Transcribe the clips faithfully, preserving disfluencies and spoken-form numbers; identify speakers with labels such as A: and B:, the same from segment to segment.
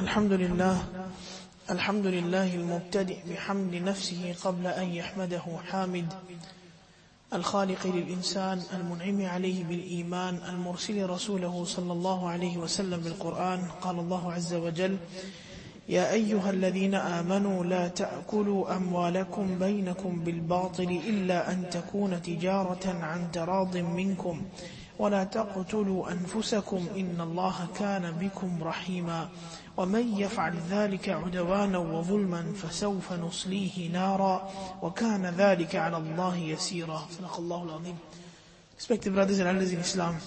A: الحمد لله الحمد لله المبتدئ بحمد نفسه قبل أن يحمده حامد الخالق للإنسان المنعم عليه بالإيمان المرسل رسوله صلى الله عليه وسلم بالقرآن. قال الله عز وجل: يا أيها الذين آمنوا لا تأكلوا أموالكم بينكم بالباطل إلا أن تكون تجارة عن تراض منكم ولا تقتلوا أنفسكم إن الله كان بكم رحيما ومن يفعل ذلك عدوانا وظلما فسوف نصليه نارا وكان ذلك على الله يسيرا. صدق الله العظيم. Respected brothers and elders in Islam,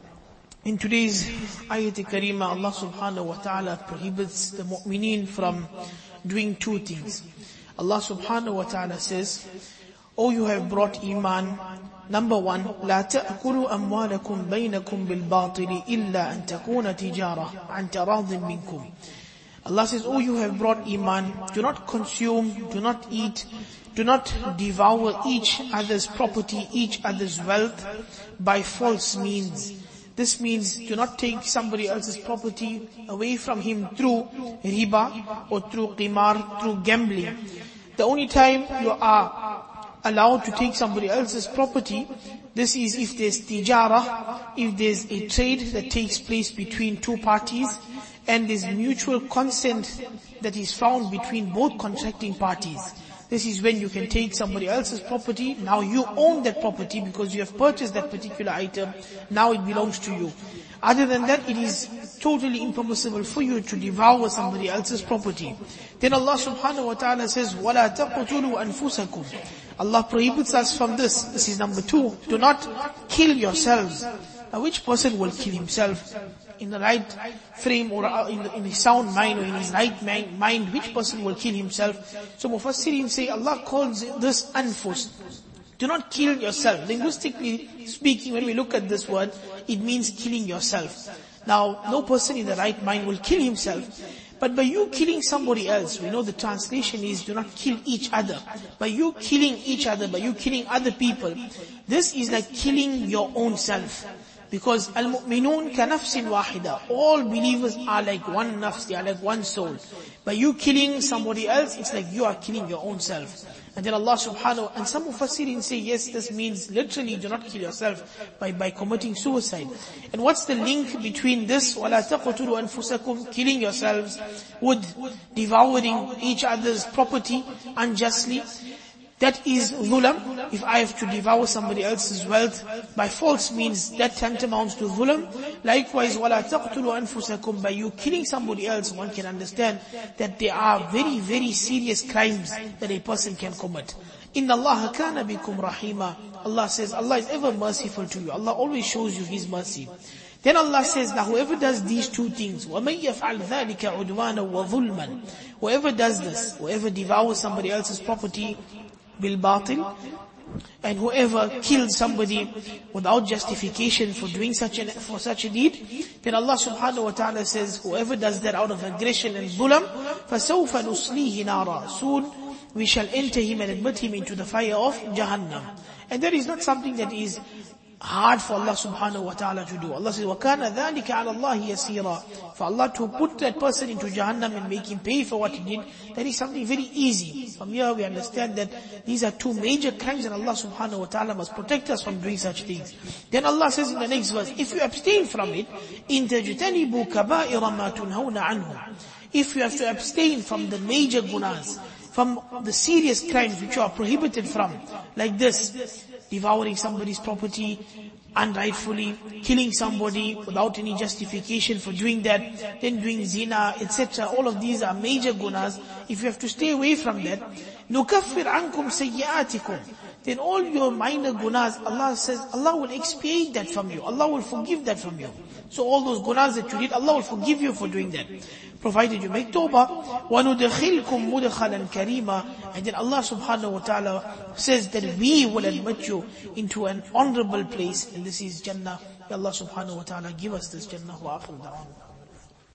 A: in today's ayat karima, Allah subhanahu wa ta'ala prohibits the mu'mineen from doing two things. Allah subhanahu wa ta'ala says, "O you have brought iman, number one, لا تأكلوا أموالكم بينكم بالباطل إلا أن تكون تجارة عن تراض منكم." Allah says, "O you have brought iman, do not consume, do not eat, do not devour each other's property, each other's wealth by false means." This means do not take somebody else's property away from him through riba or through qimar, through gambling. The only time you are allowed to take somebody else's property, this is if there's tijara, if there's a trade that takes place between two parties, and there's mutual consent that is found between both contracting parties. This is when you can take somebody else's property. Now you own that property because you have purchased that particular item. Now it belongs to you. Other than that, it is totally impermissible for you to devour somebody else's property. Then Allah subhanahu wa ta'ala says, وَلَا تَقْتُلُوا أَنفُسَكُمْ. Allah prohibits us from this. This is number two. Do not kill yourselves. Now which person will kill himself in the right frame or in, the, in his sound mind or in his right mind, mind? Which person will kill himself? So Mufassirin say Allah calls this anfus. Do not kill yourself. Linguistically speaking, when we look at this word, it means killing yourself. Now, no person in the right mind will kill himself. But by you killing somebody else, we know the translation is do not kill each other. By you killing each other, by you killing other people, this is like killing your own self. Because al-mu'minun ka nafsin wahida. All believers are like one nafs, they are like one soul. By you killing somebody else, it's like you are killing your own self. And then Allah subhanahu, and some mufassirin say, yes, this means literally do not kill yourself by, by committing suicide. And what's the link between this, وَلَا تَقْتُلُوا أَنفُسَكُمْ, killing yourselves, with devouring each other's property unjustly? That is dhulam. If I have to devour somebody else's wealth by false means, that tantamounts to dhulam. Likewise, وَلَا تَقْتُلُوا أَنفُسَكُمْ, by you killing somebody else, one can understand that there are very, very serious crimes that a person can commit. إِنَّ اللَّهَ كَانَ بِكُمْ رَحِيمًا. Allah says, Allah is ever merciful to you. Allah always shows you His mercy. Then Allah says, now whoever does these two things, وَمَنْ يَفْعَلْ ذَلِكَ عُدْوَانًا وَظُلْمًا, whoever does this, whoever devours somebody else's property bil batil, and whoever kills somebody without justification for doing such an for such a deed, then Allah subhanahu wa ta'ala says, whoever does that out of aggression and dhulam, فَسَوْفَ نُصْلِيهِ نَارًا, soon we shall enter him and admit him into the fire of Jahannam. And that is not something that is hard for Allah subhanahu wa ta'ala to do. Allah says, وَكَانَ ذَلِكَ عَلَى اللَّهِ يَسِيرًا. For Allah to put that person into Jahannam and make him pay for what he did, that is something very easy. From here we understand that these are two major crimes and Allah subhanahu wa ta'ala must protect us from doing such things. Then Allah says in the next verse, if you abstain from it, إِن تَجْتَنِبُوا كَبَائِرَ مَا تُنْهَوْنَ عَنْهُ. If you have to abstain from the major gunas, from the serious crimes which you are prohibited from, like this, devouring somebody's property unrightfully, killing somebody without any justification for doing that, then doing zina, et cetera. All of these are major gunas. If you have to stay away from that, نُكَفِّرْ عَنْكُمْ سَيِّئَاتِكُمْ, then all your minor gunas, Allah says, Allah will expiate that from you. Allah will forgive that from you. So all those gunas that you did, Allah will forgive you for doing that, provided you make tawbah. وَنُدْخِلْكُمْ مُدْخَلًا كَرِيمًا, and then Allah subhanahu wa ta'ala says that we will admit you into an honorable place, and this is Jannah. May Allah subhanahu wa ta'ala give us this Jannah. Wa akhir da'wana.